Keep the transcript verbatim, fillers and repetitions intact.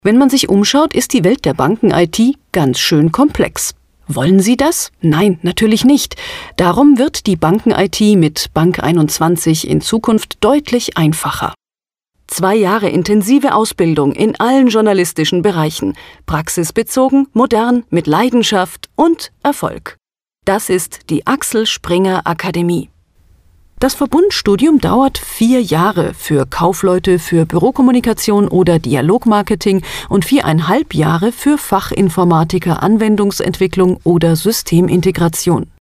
Wenn man sich umschaut, ist die Welt der Banken-I T ganz schön komplex. Wollen Sie das? Nein, natürlich nicht. Darum wird die Banken-I T mit Bank einundzwanzig in Zukunft deutlich einfacher. Zwei Jahre intensive Ausbildung in allen journalistischen Bereichen. Praxisbezogen, modern, mit Leidenschaft und Erfolg. Das ist die Axel Springer Akademie. Das Verbundstudium dauert vier Jahre für Kaufleute für Bürokommunikation oder Dialogmarketing und viereinhalb Jahre für Fachinformatiker Anwendungsentwicklung oder Systemintegration.